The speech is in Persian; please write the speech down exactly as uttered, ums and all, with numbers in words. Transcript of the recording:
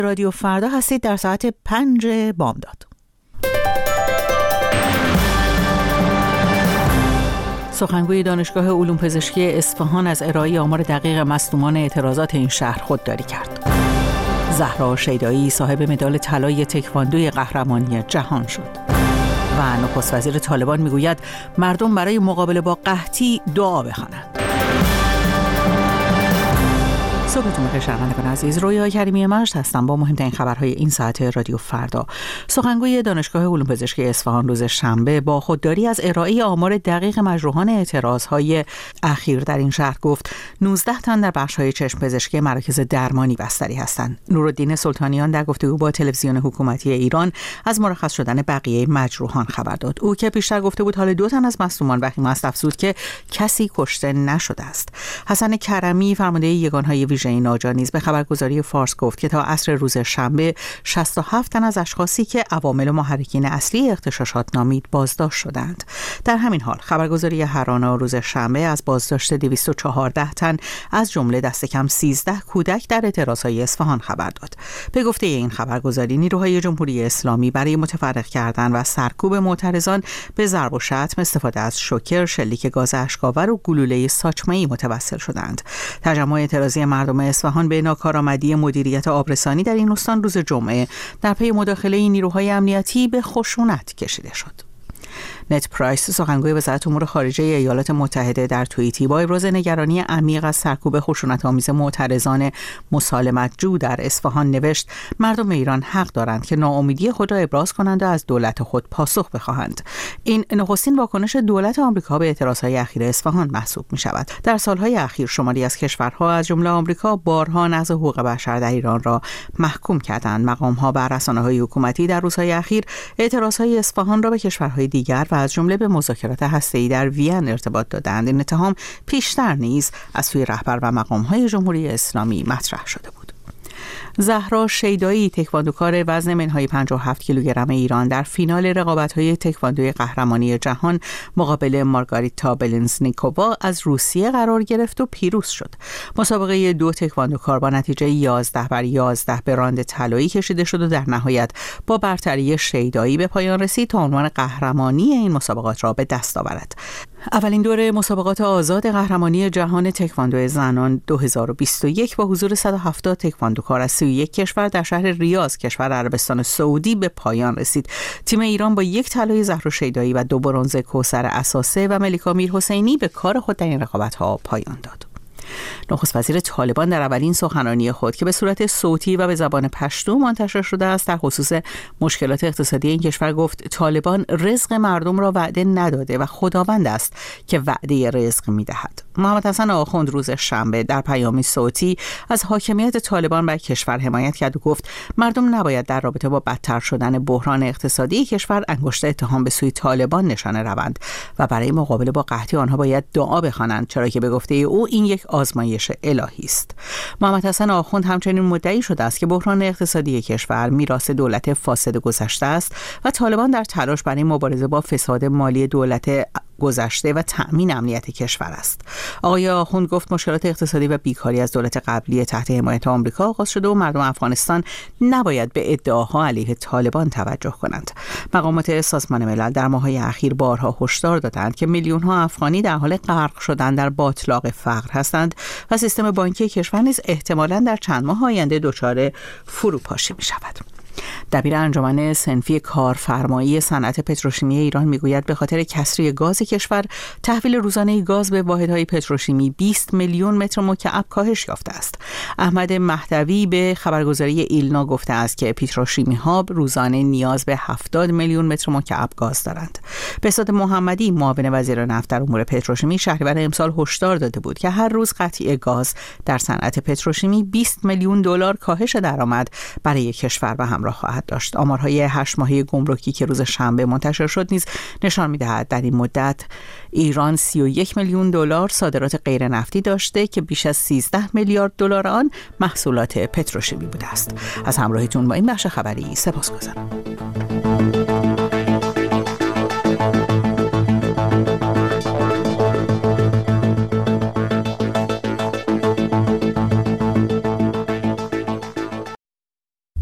رادیو فردا هستید در ساعت پنج بامداد. سخنگوی دانشگاه علوم پزشکی اصفهان از ارائه آمار دقیق مصدومان اعتراضات این شهر خودداری کرد. زهرا شیدایی صاحب مدال طلای تکواندوی قهرمانی جهان شد. و نخست وزیر طالبان میگوید مردم برای مقابله با قحطی دعا بخوانند. صبحتون بخیر شنوندگان عزیز، رویا کریمی مجد هستم با مهمترین خبرهای این ساعت رادیو فردا. سخنگوی دانشگاه علوم پزشکی اصفهان روز شنبه با خودداری از ارائه آمار دقیق مجروحان اعتراضهای اخیر در این شهر گفت نوزده تن در بخش‌های چشم پزشکی مراکز درمانی بستری هستند. نورالدین سلطانیان در گفتگو با تلویزیون حکومتی ایران از مرخص شدن بقیه مجروحان خبر داد. او که پیشتر گفته بود حال دو تن از مصدومان وخیم است، افزود که کسی کشته نشده است. حسن کرمی فرمانده یگانهای این ناجا نیز به خبرگزاری فارس گفت که تا عصر روز شنبه شصت و هفت تن از اشخاصی که عوامل و محرکین اصلی اغتشاشات نامید بازداشت شدند. در همین حال خبرگزاری هرانا روز شنبه از بازداشت دویست و چهارده تن از جمله دست کم سیزده کودک در اعتراضهای اصفهان خبر داد. به گفته این خبرگزاری نیروهای جمهوری اسلامی برای متفرق کردن و سرکوب معترضان به ضرب و شتم استفاده از شوکر، شلیک گاز اشک‌آور و گلوله ساچمه‌ای متوسل شدند. تجمع اعتراضی مردم اصفهان به ناکارآمدی مدیریت آبرسانی در این استان روز جمعه در پی مداخله نیروهای امنیتی به خشونت کشیده شد. نت پرایس سخنگوی وزارت امور خارجه ایالات متحده در توییتی با ابراز نگرانی عمیق از سرکوب خشونت‌آمیز معترضان مسالمت‌جو در اصفهان نوشت مردم ایران حق دارند که ناامیدی خود را ابراز کنند و از دولت خود پاسخ بخواهند. این نخستین واکنش دولت آمریکا به اعتراضهای اخیر اصفهان محسوب می‌شود. در سال‌های اخیر شماری از کشورها از جمله آمریکا بارها نقض حقوق بشر در ایران را محکوم کردند. مقام‌ها و رسانه‌های حکومتی در روزهای اخیر اعتراضهای اصفهان را به کشورهای دیگر و از جمله به مذاکرات هسته‌ای در وین ارتباط دادند. این اتهام پیشتر نیز از سوی رهبر و مقام‌های جمهوری اسلامی مطرح شده بود. زهرا شیدایی تکواندوکار وزن منهای پنجاه و هفت کیلوگرم ایران در فینال رقابت‌های تکواندوی قهرمانی جهان مقابل مارگاریتا بلنزنیکووا از روسیه قرار گرفت و پیروز شد. مسابقه دو تکواندوکار با نتیجه یازده بر یازده به راند طلایی کشیده شد و در نهایت با برتری شیدایی به پایان رسید تا عنوان قهرمانی این مسابقات را به دست آورد. اولین دوره مسابقات آزاد قهرمانی جهان تکواندو زنان دو هزار و بیست و یک با حضور صد و هفتاد تکواندوکار از سی و یک کشور در شهر ریاض کشور عربستان سعودی به پایان رسید. تیم ایران با یک طلای زهرا شیدایی و دو برنز کوثر اساسه و ملیکا میرحسینی به کار خود در این رقابت‌ها پایان داد. نخست وزیر طالبان در اولین سخنرانی خود که به صورت صوتی و به زبان پشتو منتشر شده است در خصوص مشکلات اقتصادی این کشور گفت طالبان رزق مردم را وعده نداده و خداوند است که وعده رزق می‌دهد. محمد حسن آخوند روز شنبه در پیامی صوتی از حاکمیت طالبان بر کشور حمایت کرد و گفت مردم نباید در رابطه با بدتر شدن بحران اقتصادی کشور انگشت اتهام به سوی طالبان نشانه روند و برای مقابله با قحطی آنها باید دعا بخوانند، چرا که به گفته او این یک آزمایش الهی است. محمد حسن آخوند همچنین مدعی شده است که بحران اقتصادی کشور میراث دولت فاسد گذشته است و طالبان در تلاش برای مبارزه با فساد مالی دولت گذشته و تأمین امنیت کشور است. آقای آخوند گفت مشکلات اقتصادی و بیکاری از دولت قبلی تحت حمایت آمریکا آغاز شده و مردم افغانستان نباید به ادعاها علیه طالبان توجه کنند. مقامات سازمان ملل در ماه‌های اخیر بارها هشدار دادند که میلیون‌ها افغانی در حال غرق شدن در باتلاق فقر هستند و سیستم بانکی کشور نیز احتمالاً در چند ماه آینده دچار فروپاشی می‌شود. دبیر انجمن صنفی کارفرمایی صنعت پتروشیمی ایران میگوید به خاطر کسری گاز کشور تحویل روزانه گاز به واحدهای پتروشیمی بیست میلیون متر مکعب کاهش یافته است. احمد مهدوی به خبرگزاری ایلنا گفته است که پتروشیمی ها روزانه نیاز به هفتاد میلیون متر مکعب گاز دارند. بهزاد محمدی معاون وزیر نفت در امور پتروشیمی شهریور امسال هشدار داده بود که هر روز قطعی گاز در صنعت پتروشیمی بیست میلیون دلار کاهش درآمد برای کشور و همراه خواهد داشت. آمارهای هشت ماهه گمرکی که روز شنبه منتشر شد نیز نشان می‌دهد در این مدت ایران سی و یک میلیون دلار صادرات غیر نفتی داشته که بیش از سیزده میلیارد دلار آن محصولات پتروشیمی بوده است. از همراهیتون با این بخش خبری سپاسگزارم.